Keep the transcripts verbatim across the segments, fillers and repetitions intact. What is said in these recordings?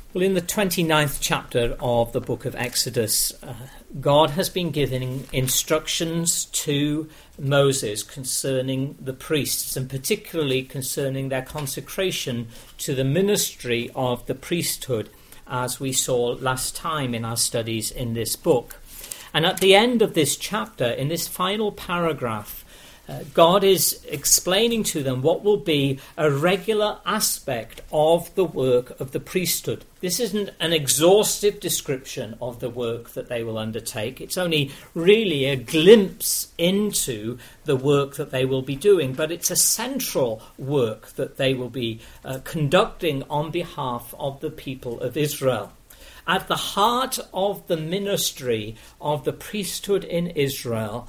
Well, in the twenty-ninth chapter of the book of Exodus, uh, God has been giving instructions to Moses concerning the priests, and particularly concerning their consecration to the ministry of the priesthood, as we saw last time in our studies in this book. And at the end of this chapter, in this final paragraph, Uh, God is explaining to them what will be a regular aspect of the work of the priesthood. This isn't an exhaustive description of the work that they will undertake. It's only really a glimpse into the work that they will be doing, but it's a central work that they will be uh, conducting on behalf of the people of Israel. At the heart of the ministry of the priesthood in Israel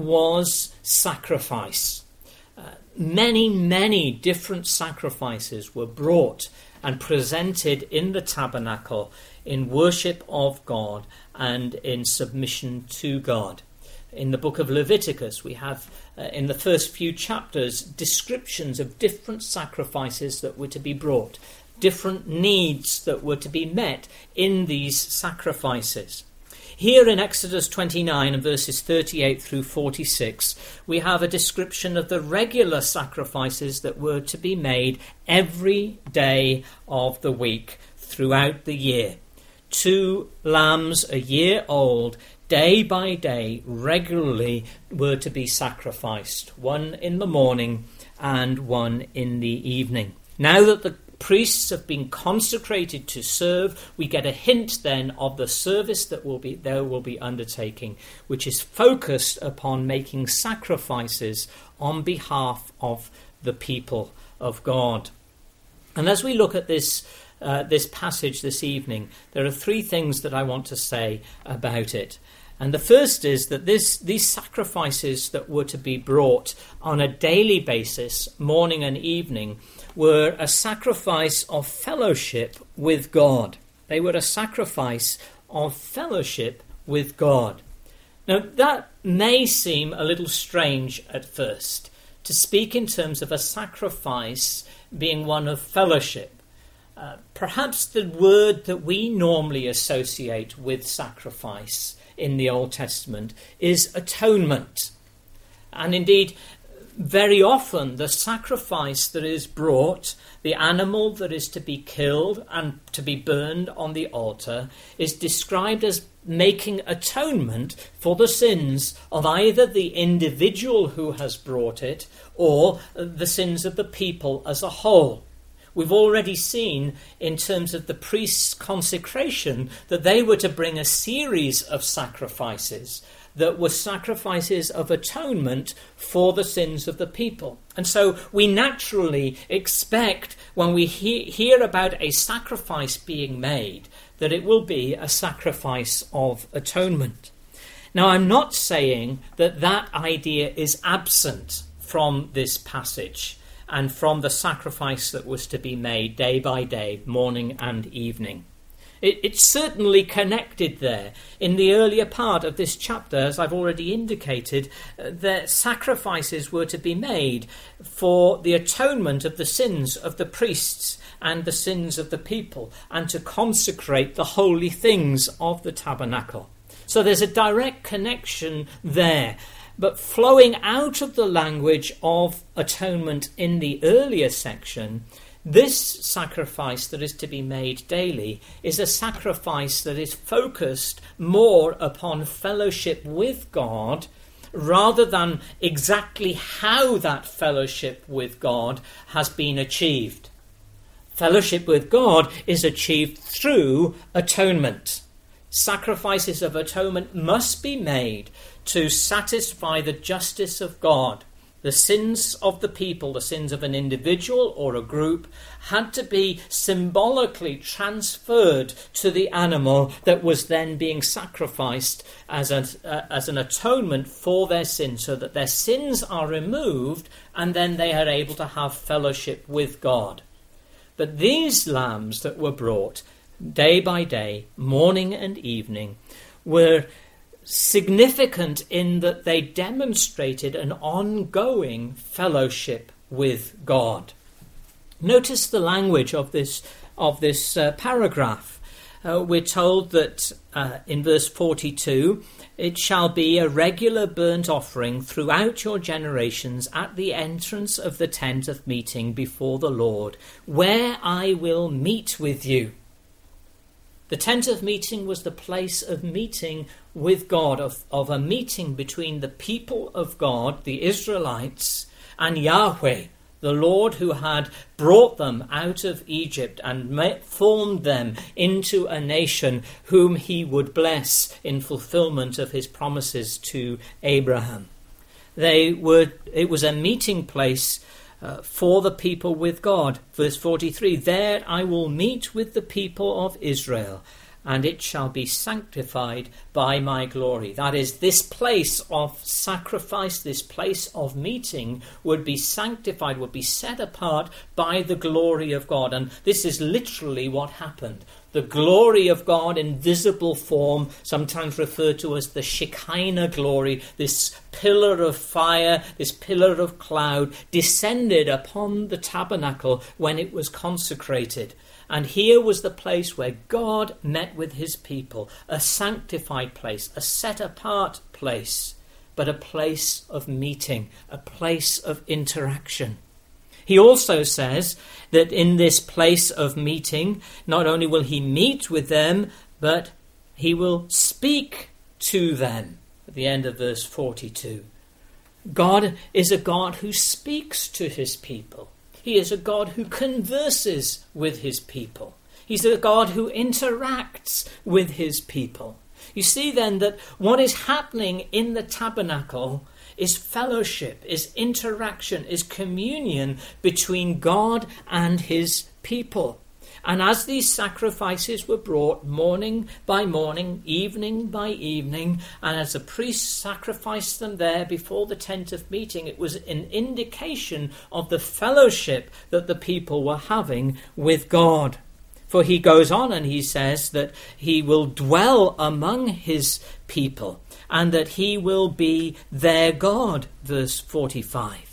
was sacrifice. Uh, many, many different sacrifices were brought and presented in the tabernacle in worship of God and in submission to God. In the book of Leviticus, we have, uh, in the first few chapters, descriptions of different sacrifices that were to be brought, different needs that were to be met in these sacrifices. Here in Exodus twenty-nine and verses thirty-eight through forty-six, we have a description of the regular sacrifices that were to be made every day of the week throughout the year. Two lambs a year old, day by day, regularly were to be sacrificed, one in the morning and one in the evening. Now that the priests have been consecrated to serve, we get a hint then of the service that will be they will be undertaking, which is focused upon making sacrifices on behalf of the people of God. And as we look at this uh, this passage this evening, there are three things that I want to say about it. And the first is that this these sacrifices that were to be brought on a daily basis, morning and evening, were a sacrifice of fellowship with God. They were a sacrifice of fellowship with God. Now, that may seem a little strange at first, to speak in terms of a sacrifice being one of fellowship. Uh, perhaps the word that we normally associate with sacrifice in the Old Testament is atonement. And indeed, very often the sacrifice that is brought, the animal that is to be killed and to be burned on the altar, is described as making atonement for the sins of either the individual who has brought it or the sins of the people as a whole. We've already seen in terms of the priest's consecration that they were to bring a series of sacrifices that were sacrifices of atonement for the sins of the people. And so we naturally expect when we he- hear about a sacrifice being made that it will be a sacrifice of atonement. Now, I'm not saying that that idea is absent from this passage and from the sacrifice that was to be made day by day, morning and evening. It, it's certainly connected there. In the earlier part of this chapter, as I've already indicated, uh, that sacrifices were to be made for the atonement of the sins of the priests and the sins of the people, and to consecrate the holy things of the tabernacle. So there's a direct connection there. But flowing out of the language of atonement in the earlier section, this sacrifice that is to be made daily is a sacrifice that is focused more upon fellowship with God rather than exactly how that fellowship with God has been achieved. Fellowship with God is achieved through atonement. Sacrifices of atonement must be made to satisfy the justice of God. The sins of the people, the sins of an individual or a group, had to be symbolically transferred to the animal that was then being sacrificed as, a, uh, as an atonement for their sins, so that their sins are removed and then they are able to have fellowship with God. But these lambs that were brought day by day, morning and evening, were significant in that they demonstrated an ongoing fellowship with God. Notice the language of this of this uh, paragraph. Uh, we're told that uh, in verse forty-two, it shall be a regular burnt offering throughout your generations at the entrance of the tent of meeting before the Lord, where I will meet with you. The tent of meeting was the place of meeting with God, of, of a meeting between the people of God, the Israelites, and Yahweh, the Lord who had brought them out of Egypt and met, formed them into a nation whom he would bless in fulfillment of his promises to Abraham. They were, it was a meeting place uh, for the people with God. Verse forty-three, there I will meet with the people of Israel, and it shall be sanctified by my glory. That is, this place of sacrifice, this place of meeting would be sanctified, would be set apart by the glory of God. And this is literally what happened. The glory of God in visible form, sometimes referred to as the Shekinah glory, this pillar of fire, this pillar of cloud, descended upon the tabernacle when it was consecrated. And here was the place where God met with his people, a sanctified place, a set-apart place, but a place of meeting, a place of interaction. He also says that in this place of meeting, not only will he meet with them, but he will speak to them. At the end of verse forty-two. God is a God who speaks to his people. He is a God who converses with his people. He's a God who interacts with his people. You see then that what is happening in the tabernacle is fellowship, is interaction, is communion between God and his people. And as these sacrifices were brought morning by morning, evening by evening, and as the priests sacrificed them there before the tent of meeting, it was an indication of the fellowship that the people were having with God. For he goes on and he says that he will dwell among his people and that he will be their God, verse forty-five.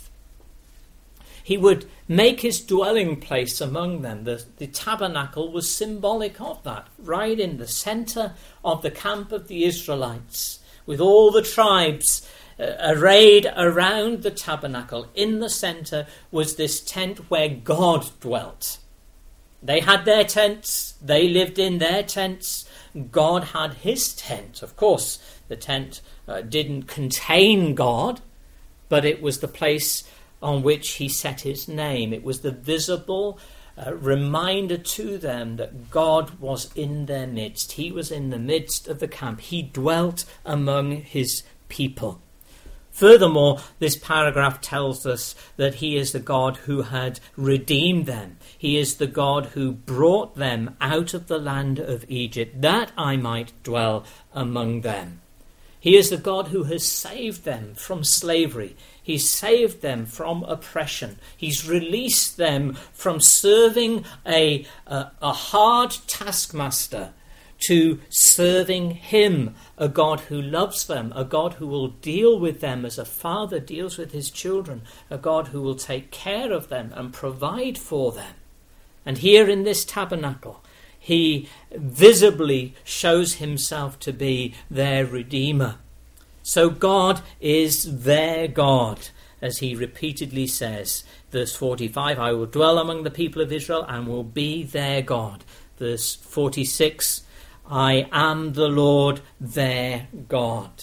He would make his dwelling place among them. The, the tabernacle was symbolic of that, right in the centre of the camp of the Israelites, with all the tribes uh, arrayed around the tabernacle. In the centre was this tent where God dwelt. They had their tents, they lived in their tents. God had his tent. Of course, the tent uh, didn't contain God, but it was the place on which he set his name. It was the visible uh, reminder to them that God was in their midst. He was in the midst of the camp. He dwelt among his people. Furthermore, this paragraph tells us that he is the God who had redeemed them. He is the God who brought them out of the land of Egypt, that I might dwell among them. He is the God who has saved them from slavery. He's saved them from oppression. He's released them from serving a, a, a hard taskmaster to serving him, a God who loves them, a God who will deal with them as a father deals with his children, a God who will take care of them and provide for them. And here in this tabernacle, he visibly shows himself to be their Redeemer. So God is their God, as he repeatedly says. Verse forty-five, I will dwell among the people of Israel and will be their God. Verse forty-six, I am the Lord their God.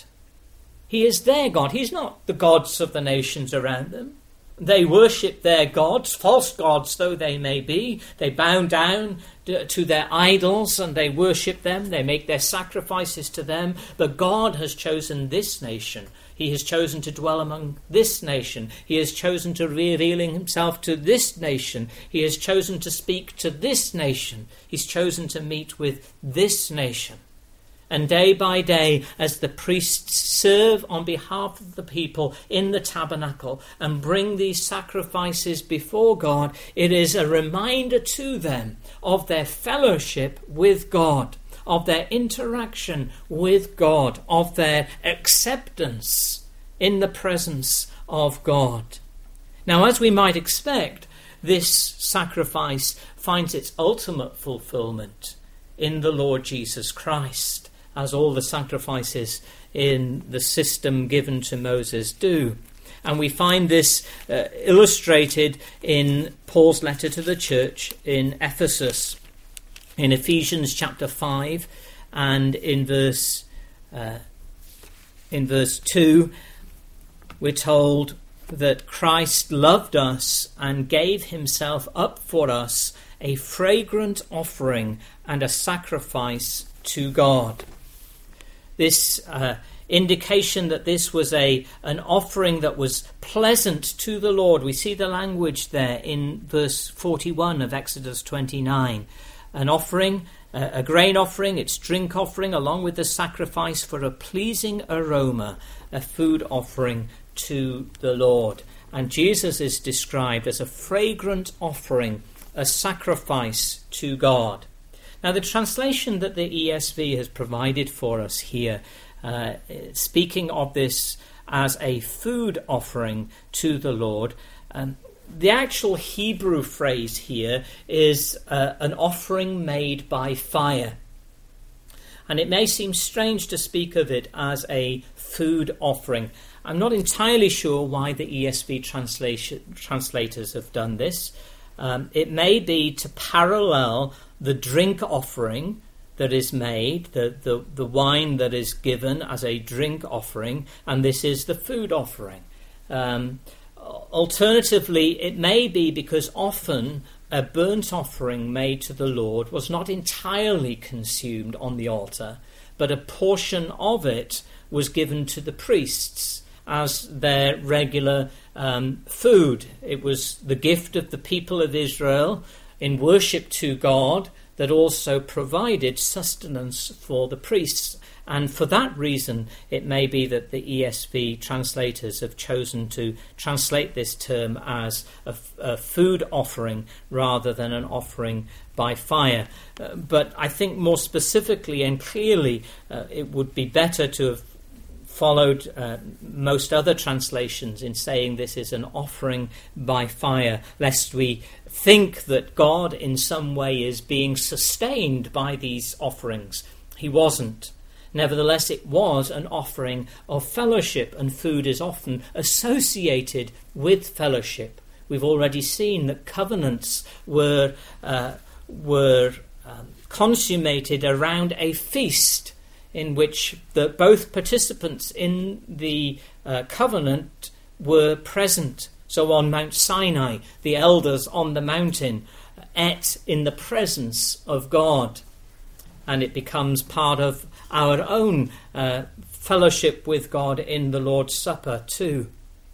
He is their God. He's not the gods of the nations around them. They worship their gods, false gods though they may be. They bow down to their idols and they worship them. They make their sacrifices to them. But God has chosen this nation. He has chosen to dwell among this nation. He has chosen to reveal himself to this nation. He has chosen to speak to this nation. He's chosen to meet with this nation. And day by day, as the priests serve on behalf of the people in the tabernacle and bring these sacrifices before God, it is a reminder to them of their fellowship with God, of their interaction with God, of their acceptance in the presence of God. Now, as we might expect, this sacrifice finds its ultimate fulfillment in the Lord Jesus Christ, as all the sacrifices in the system given to Moses do. And we find this uh, illustrated in Paul's letter to the church in Ephesus, in Ephesians chapter five, and in verse uh, in verse two, we're told that Christ loved us and gave himself up for us, a fragrant offering and a sacrifice to God. This uh, indication that this was a an offering that was pleasant to the Lord. We see the language there in verse forty-one of Exodus twenty-nine. An offering, uh, a grain offering, its drink offering, along with the sacrifice for a pleasing aroma, a food offering to the Lord. And Jesus is described as a fragrant offering, a sacrifice to God. Now, the translation that the E S V has provided for us here, uh, speaking of this as a food offering to the Lord, um, the actual Hebrew phrase here is uh, an offering made by fire. And it may seem strange to speak of it as a food offering. I'm not entirely sure why the E S V translation, translators have done this. Um, it may be to parallel the drink offering that is made, the, the, the wine that is given as a drink offering, and this is the food offering. Um, alternatively, it may be because often a burnt offering made to the Lord was not entirely consumed on the altar, but a portion of it was given to the priests as their regular um, food. It was the gift of the people of Israel in worship to God that also provided sustenance for the priests. And for that reason, it may be that the E S V translators have chosen to translate this term as a, a food offering rather than an offering by fire. Uh, but I think more specifically and clearly, uh, it would be better to have followed uh, most other translations in saying this is an offering by fire, lest we think that God in some way is being sustained by these offerings. He wasn't. Nevertheless, it was an offering of fellowship, and food is often associated with fellowship. We've already seen that covenants were uh, were um, consummated around a feast in which the, both participants in the uh, covenant were present. So on Mount Sinai, the elders on the mountain ate in the presence of God, and it becomes part of our own uh, fellowship with God in the Lord's Supper too.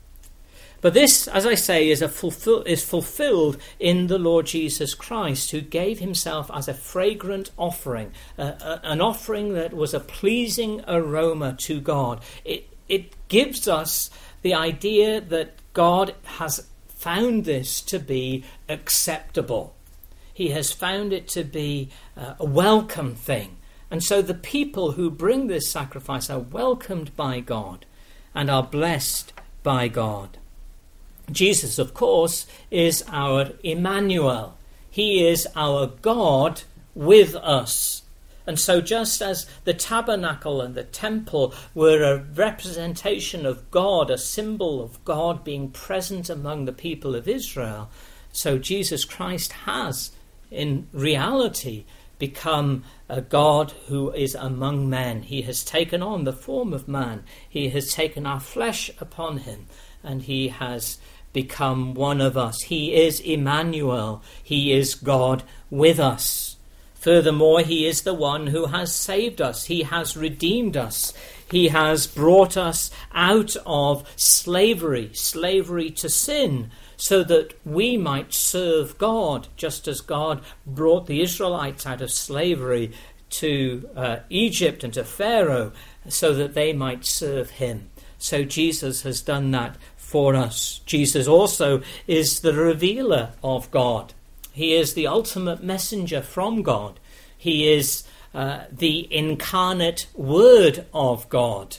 But this, as I say, is a fulfill, is fulfilled in the Lord Jesus Christ, who gave himself as a fragrant offering, uh, uh, an offering that was a pleasing aroma to God. It, it gives us the idea that God has found this to be acceptable. He has found it to be uh, a welcome thing. And so the people who bring this sacrifice are welcomed by God and are blessed by God. Jesus, of course, is our Emmanuel. He is our God with us. And so just as the tabernacle and the temple were a representation of God, a symbol of God being present among the people of Israel, so Jesus Christ has, in reality, become a God who is among men. He has taken on the form of man. He has taken our flesh upon him, and he has become one of us. He is Emmanuel. He is God with us. Furthermore, he is the one who has saved us. He has redeemed us. He has brought us out of slavery, slavery to sin, so that we might serve God, just as God brought the Israelites out of slavery to uh, Egypt and to Pharaoh, so that they might serve him. So Jesus has done that for us. Jesus also is the revealer of God. He is the ultimate messenger from God. He is uh, the incarnate Word of God.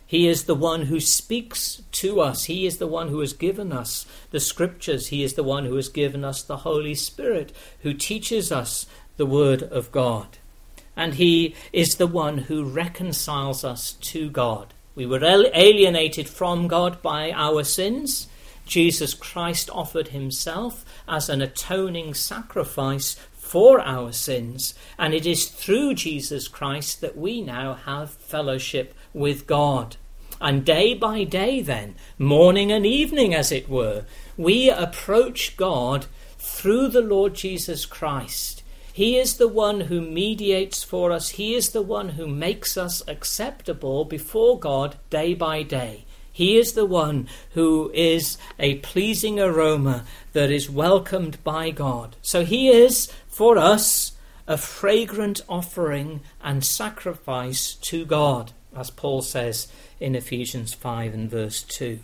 He is the one who speaks to us. He is the one who has given us the scriptures. He is the one who has given us the Holy Spirit, who teaches us the word of God. And he is the one who reconciles us to God. We were alienated from God by our sins. Jesus Christ offered himself as an atoning sacrifice for our sins, and it is through Jesus Christ that we now have fellowship with God. And day by day then, morning and evening as it were, we approach God through the Lord Jesus Christ. He is the one who mediates for us. He is the one who makes us acceptable before God day by day. He is the one who is a pleasing aroma that is welcomed by God. So he is, for us, a fragrant offering and sacrifice to God, as Paul says in Ephesians five and verse two.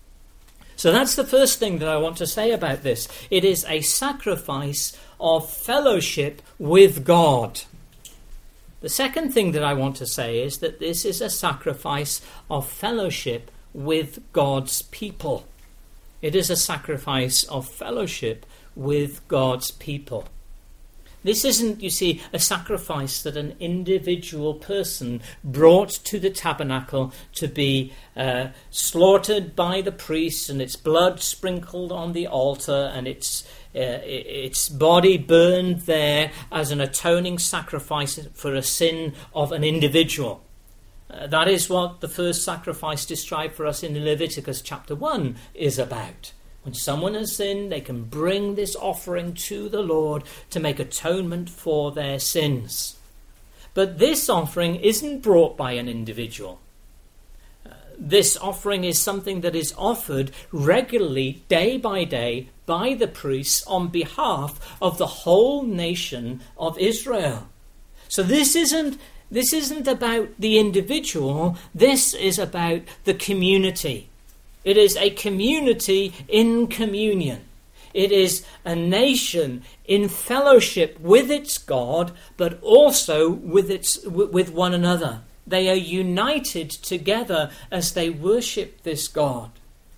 So that's the first thing that I want to say about this. It is a sacrifice of fellowship with God. The second thing that I want to say is that this is a sacrifice of fellowship with God's people. It is a sacrifice of fellowship with God's people. This isn't, you see, a sacrifice that an individual person brought to the tabernacle to be uh, slaughtered by the priests and its blood sprinkled on the altar and its uh, its body burned there as an atoning sacrifice for a sin of an individual. Uh, that is what the first sacrifice described for us in Leviticus chapter one is about. When someone has sinned, they can bring this offering to the Lord to make atonement for their sins. But this offering isn't brought by an individual. Uh, this offering is something that is offered regularly, day by day, by the priests on behalf of the whole nation of Israel. So this isn't This isn't about the individual, this is about the community. It is a community in communion. It is a nation in fellowship with its God, but also with its with one another. They are united together as they worship this God.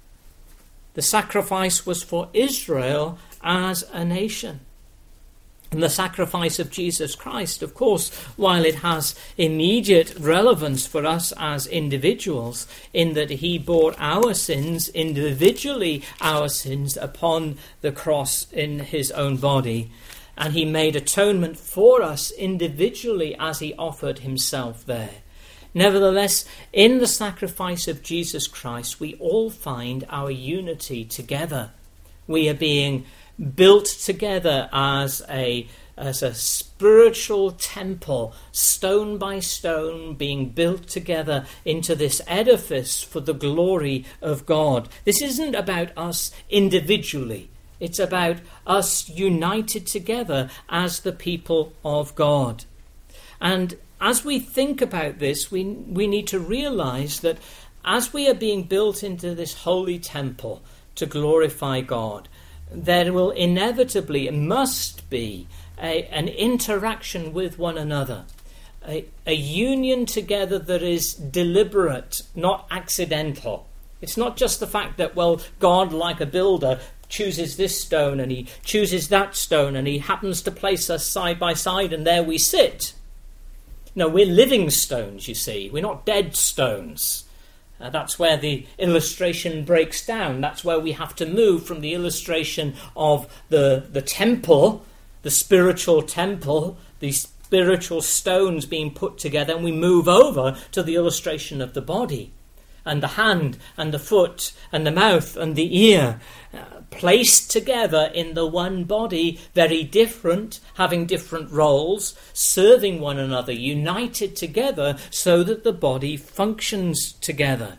The sacrifice was for Israel as a nation. And the sacrifice of Jesus Christ, of course, while it has immediate relevance for us as individuals, in that he bore our sins, individually our sins, upon the cross in his own body, and he made atonement for us individually as he offered himself there. Nevertheless, in the sacrifice of Jesus Christ, we all find our unity together. We are being built together as a as a spiritual temple, stone by stone, being built together into this edifice for the glory of God. This isn't about us individually. It's about us united together as the people of God. And as we think about this, we we need to realize that as we are being built into this holy temple to glorify God, there will inevitably, must be, a, an interaction with one another, a, a union together that is deliberate, not accidental. It's not just the fact that, well, God, like a builder, chooses this stone and he chooses that stone and he happens to place us side by side and there we sit. No, we're living stones, you see. We're not dead stones. Uh, that's where the illustration breaks down. That's where we have to move from the illustration of the, the temple, the spiritual temple, the spiritual stones being put together, and we move over to the illustration of the body, and the hand, and the foot, and the mouth, and the ear, uh, placed together in the one body, very different, having different roles, serving one another, united together so that the body functions together.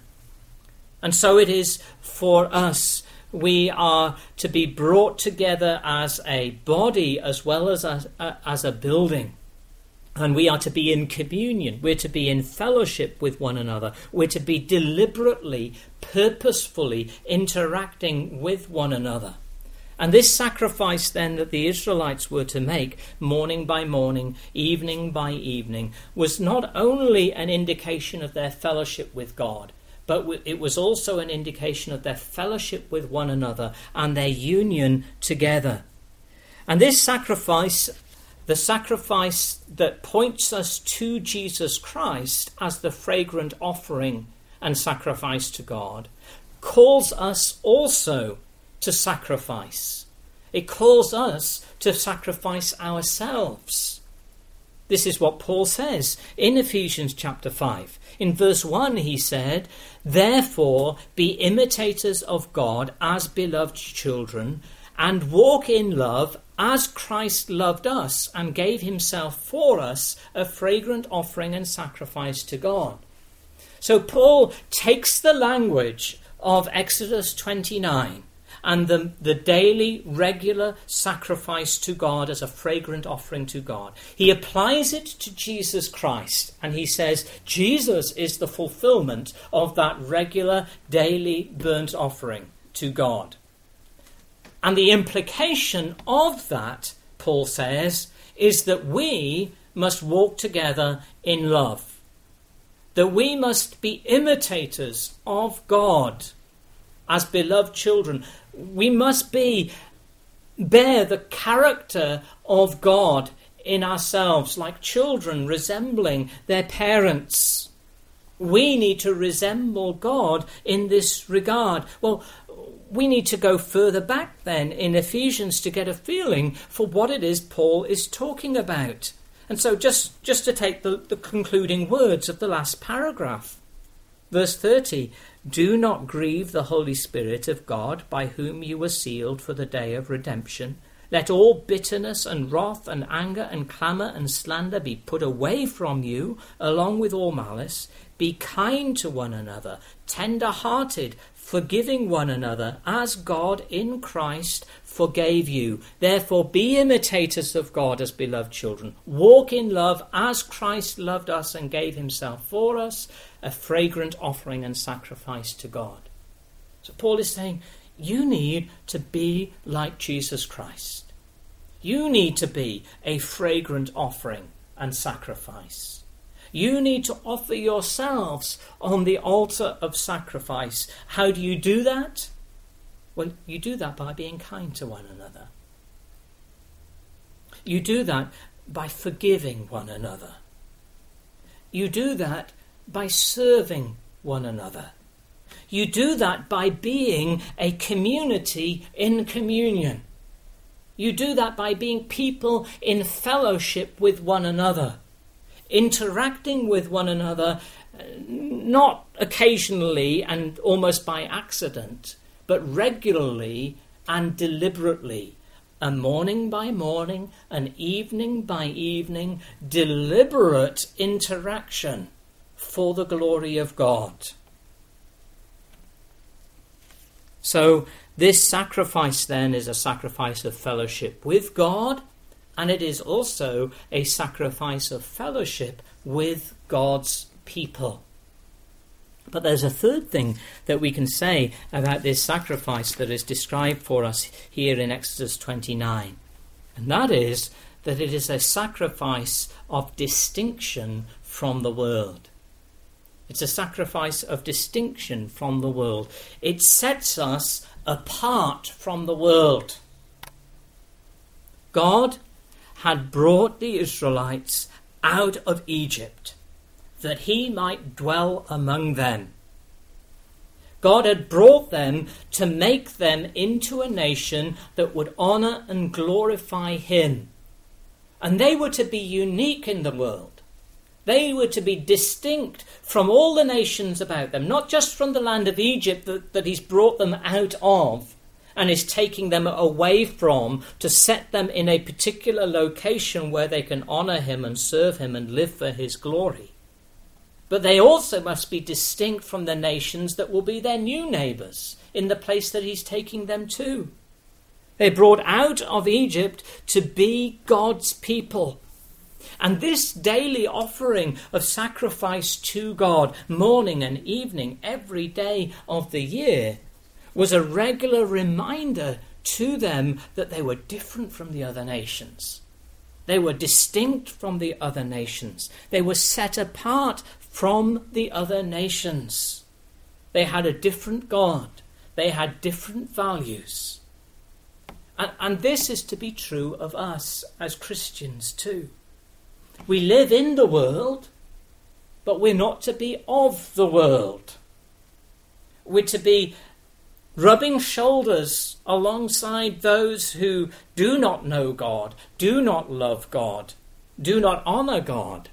And so it is for us. We are to be brought together as a body as well as a, as a building. And we are to be in communion. We're to be in fellowship with one another. We're to be deliberately, purposefully interacting with one another. And this sacrifice then that the Israelites were to make morning by morning, evening by evening, was not only an indication of their fellowship with God, but it was also an indication of their fellowship with one another and their union together. And this sacrifice, the sacrifice that points us to Jesus Christ as the fragrant offering and sacrifice to God, calls us also to sacrifice. It calls us to sacrifice ourselves. This is what Paul says in Ephesians chapter five. In verse one he said, "Therefore be imitators of God as beloved children, and walk in love as Christ loved us and gave himself for us, a fragrant offering and sacrifice to God." So Paul takes the language of Exodus twenty-nine and the, the daily regular sacrifice to God as a fragrant offering to God. He applies it to Jesus Christ, and he says Jesus is the fulfillment of that regular daily burnt offering to God. And the implication of that, Paul says, is that we must walk together in love. That we must be imitators of God as beloved children. We must be, bear the character of God in ourselves, like children resembling their parents. We need to resemble God in this regard. Well, we need to go further back then in Ephesians to get a feeling for what it is Paul is talking about. And so just, just to take the, the concluding words of the last paragraph. Verse thirty, "Do not grieve the Holy Spirit of God, by whom you were sealed for the day of redemption. Let all bitterness and wrath and anger and clamour and slander be put away from you, along with all malice. Be kind to one another, tender-hearted, forgiving one another, as God in Christ forgave you. Therefore be imitators of God as beloved children. Walk in love as Christ loved us and gave himself for us, a fragrant offering and sacrifice to God." So Paul is saying, you need to be like Jesus Christ. You need to be a fragrant offering and sacrifice. You need to offer yourselves on the altar of sacrifice. How do you do that? Well, you do that by being kind to one another. You do that by forgiving one another. You do that by serving one another. You do that by being a community in communion. You do that by being people in fellowship with one another, interacting with one another, not occasionally and almost by accident, but regularly and deliberately, a morning by morning, an evening by evening, deliberate interaction for the glory of God. So this sacrifice then is a sacrifice of fellowship with God, and it is also a sacrifice of fellowship with God's people. But there's a third thing that we can say about this sacrifice that is described for us here in Exodus twenty-nine. And that is that it is a sacrifice of distinction from the world. It's a sacrifice of distinction from the world. It sets us apart from the world. God had brought the Israelites out of Egypt, that he might dwell among them. God had brought them to make them into a nation that would honour and glorify him. And they were to be unique in the world. They were to be distinct from all the nations about them, not just from the land of Egypt that, that he's brought them out of and is taking them away from, to set them in a particular location where they can honour him and serve him and live for his glory. But they also must be distinct from the nations that will be their new neighbours in the place that he's taking them to. They're brought out of Egypt to be God's people. And this daily offering of sacrifice to God, morning and evening, every day of the year, was a regular reminder to them that they were different from the other nations. They were distinct from the other nations. They were set apart from the other nations. They had a different God. They had different values. And, and this is to be true of us as Christians too. We live in the world, but we're not to be of the world. We're to be rubbing shoulders alongside those who do not know God, do not love God, do not honour God.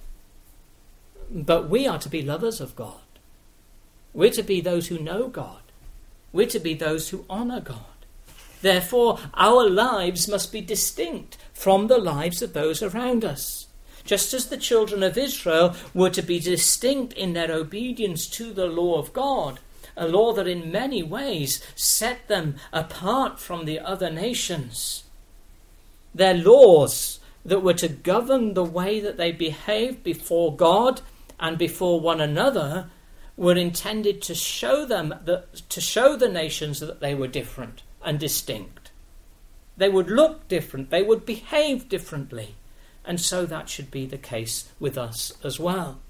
But we are to be lovers of God. We're to be those who know God. We're to be those who honour God. Therefore, our lives must be distinct from the lives of those around us. Just as the children of Israel were to be distinct in their obedience to the law of God, a law that in many ways set them apart from the other nations. Their laws that were to govern the way that they behaved before God and before one another were intended to show them that, to show the nations that they were different and distinct. They would look different, they would behave differently, and so that should be the case with us as well.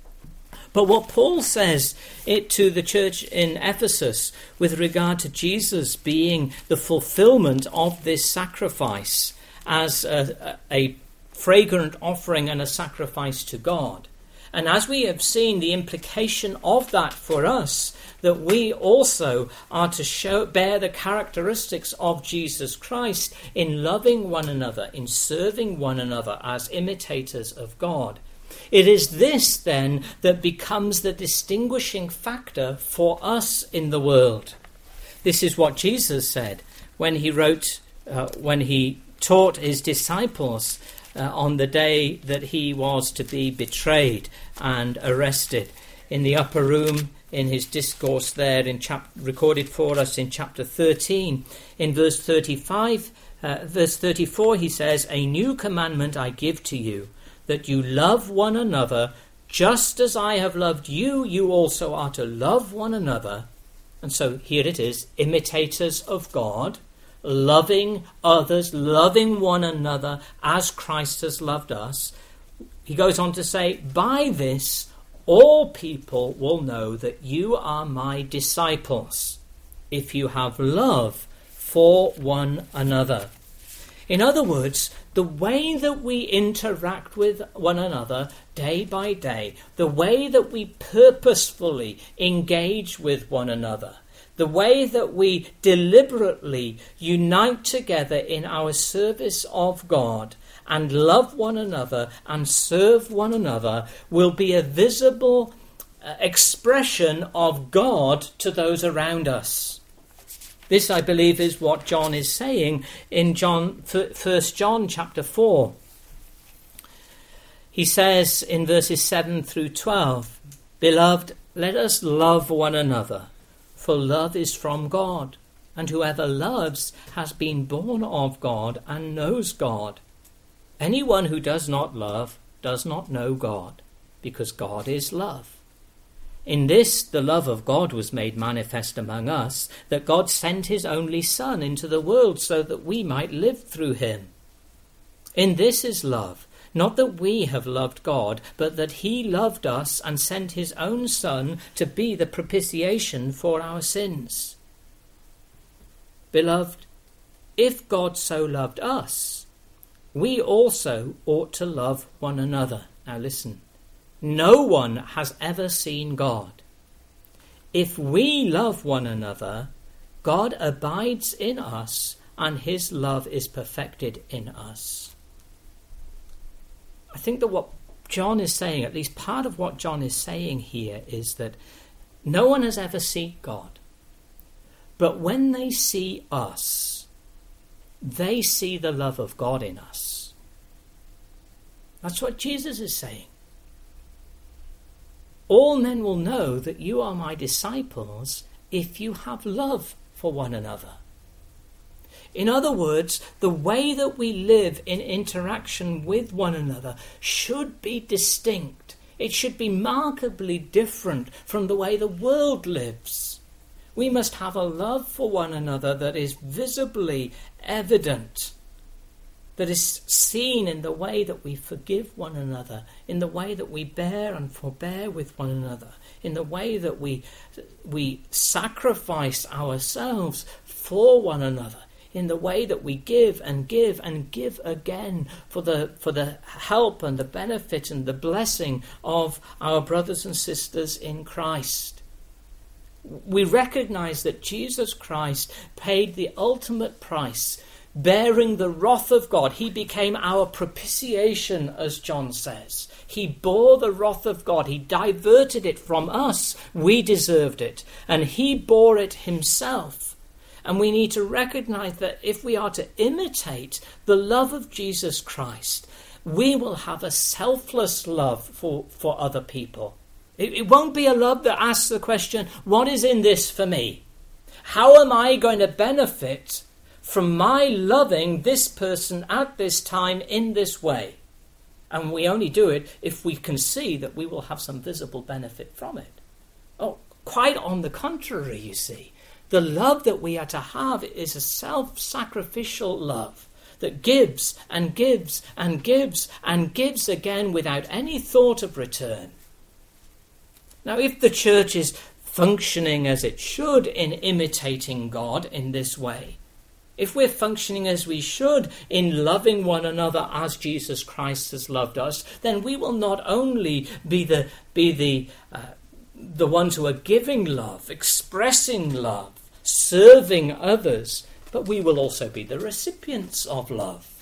But what Paul says it to the church in Ephesus with regard to Jesus being the fulfillment of this sacrifice as a, a fragrant offering and a sacrifice to God. And as we have seen, the implication of that for us, that we also are to show, bear the characteristics of Jesus Christ in loving one another, in serving one another as imitators of God. It is this, then, that becomes the distinguishing factor for us in the world. This is what Jesus said when he wrote, uh, when he taught his disciples uh, on the day that he was to be betrayed and arrested. In the upper room, in his discourse there, in chap- recorded for us in chapter thirteen, in verse thirty-five, uh, verse thirty-four, he says, "A new commandment I give to you, that you love one another, just as I have loved you, you also are to love one another." And so here it is, imitators of God, loving others, loving one another as Christ has loved us. He goes on to say, "By this all people will know that you are my disciples, if you have love for one another." In other words, the way that we interact with one another day by day, the way that we purposefully engage with one another, the way that we deliberately unite together in our service of God and love one another and serve one another will be a visible uh, expression of God to those around us. This, I believe, is what John is saying in John, First John chapter four. He says in verses seven through twelve, "Beloved, let us love one another, for love is from God, and whoever loves has been born of God and knows God. Anyone who does not love does not know God, because God is love. In this the love of God was made manifest among us, that God sent his only Son into the world so that we might live through him. In this is love, not that we have loved God, but that he loved us and sent his own Son to be the propitiation for our sins. Beloved, if God so loved us, we also ought to love one another." Now listen. "No one has ever seen God. If we love one another, God abides in us, and his love is perfected in us." I think that what John is saying, at least part of what John is saying here, is that no one has ever seen God. But when they see us, they see the love of God in us. That's what Jesus is saying. "All men will know that you are my disciples if you have love for one another." In other words, the way that we live in interaction with one another should be distinct. It should be markedly different from the way the world lives. We must have a love for one another that is visibly evident, that is seen in the way that we forgive one another, in the way that we bear and forbear with one another, in the way that we we sacrifice ourselves for one another, in the way that we give and give and give again for the for the help and the benefit and the blessing of our brothers and sisters in Christ. We recognize that Jesus Christ paid the ultimate price, bearing the wrath of God. He became our propitiation, as John says. He bore the wrath of God. He diverted it from us. We deserved it. And he bore it himself. And we need to recognize that if we are to imitate the love of Jesus Christ, we will have a selfless love for, for other people. It, it won't be a love that asks the question, what is in this for me? How am I going to benefit from my loving this person at this time in this way? And we only do it if we can see that we will have some visible benefit from it. Oh, quite on the contrary, you see. The love that we are to have is a self-sacrificial love that gives and gives and gives and gives again without any thought of return. Now, if the church is functioning as it should in imitating God in this way, if we're functioning as we should in loving one another as Jesus Christ has loved us, then we will not only be the be the uh, the ones who are giving love, expressing love, serving others, but we will also be the recipients of love.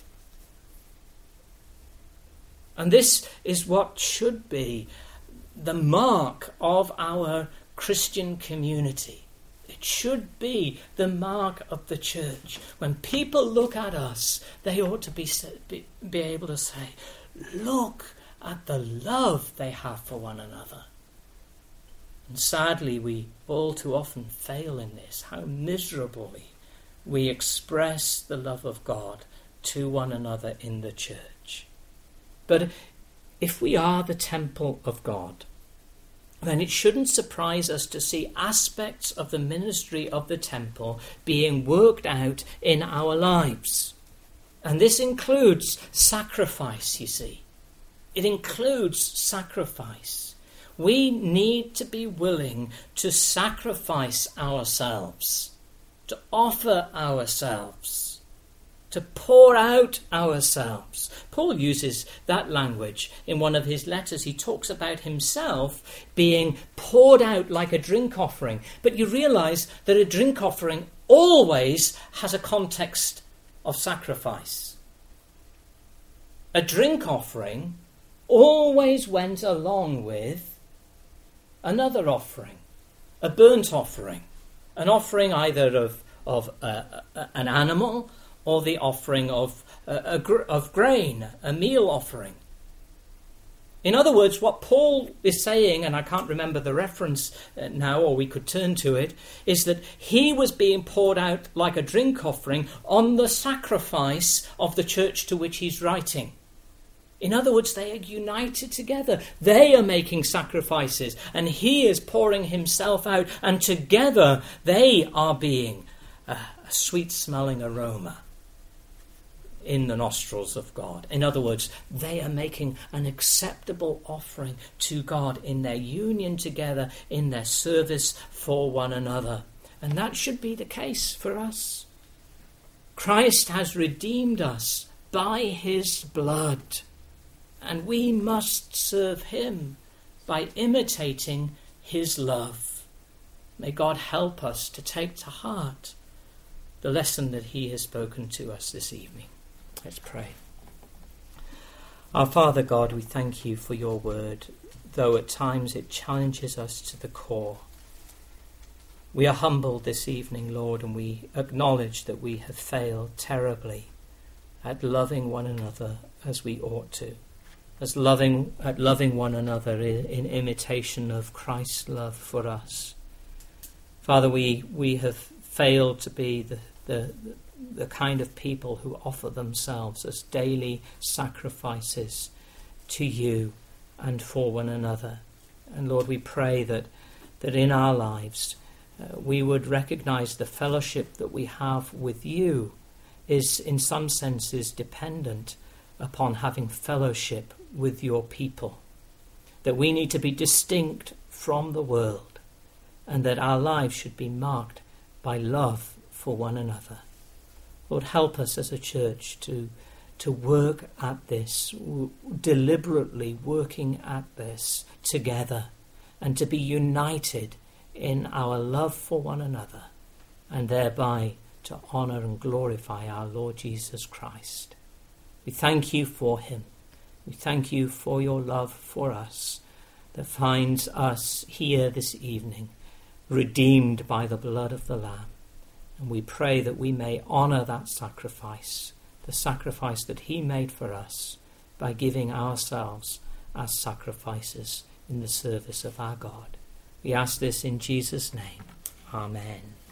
And this is what should be the mark of our Christian community. It should be the mark of the church. When people look at us, they ought to be, be, be able to say, look at the love they have for one another. And sadly, we all too often fail in this. How miserably we express the love of God to one another in the church. But if we are the temple of God, then it shouldn't surprise us to see aspects of the ministry of the temple being worked out in our lives. And this includes sacrifice, you see. It includes sacrifice. We need to be willing to sacrifice ourselves, to offer ourselves, to pour out ourselves. Paul uses that language in one of his letters. He talks about himself being poured out like a drink offering. But you realize that a drink offering always has a context of sacrifice. A drink offering always went along with another offering, a burnt offering, an offering either of, of uh, an animal or the offering of, uh, a gr- of grain, a meal offering. In other words, what Paul is saying, and I can't remember the reference uh, now, or we could turn to it, is that he was being poured out like a drink offering on the sacrifice of the church to which he's writing. In other words, they are united together. They are making sacrifices, and he is pouring himself out, and together they are being a, a sweet-smelling aroma in the nostrils of God. In other words, they are making an acceptable offering to God in their union together, in their service for one another. And that should be the case for us. Christ has redeemed us by his blood, and we must serve him by imitating his love. May God help us to take to heart the lesson that he has spoken to us this evening. Let's pray. Our Father God, we thank you for your word, though at times it challenges us to the core. We are humbled this evening, Lord, and we acknowledge that we have failed terribly at loving one another as we ought to, as loving at loving one another in, in imitation of Christ's love for us. Father, we, we have failed to be the, the, the kind of people who offer themselves as daily sacrifices to you and for one another. And Lord, we pray that, that in our lives uh, we would recognize the fellowship that we have with you is in some senses dependent upon having fellowship with your people, that we need to be distinct from the world, and that our lives should be marked by love for one another. Lord, help us as a church to, to work at this, w- deliberately working at this together, and to be united in our love for one another, and thereby to honour and glorify our Lord Jesus Christ. We thank you for him. We thank you for your love for us that finds us here this evening, redeemed by the blood of the Lamb. And we pray that we may honour that sacrifice, the sacrifice that he made for us, by giving ourselves as sacrifices in the service of our God. We ask this in Jesus' name. Amen.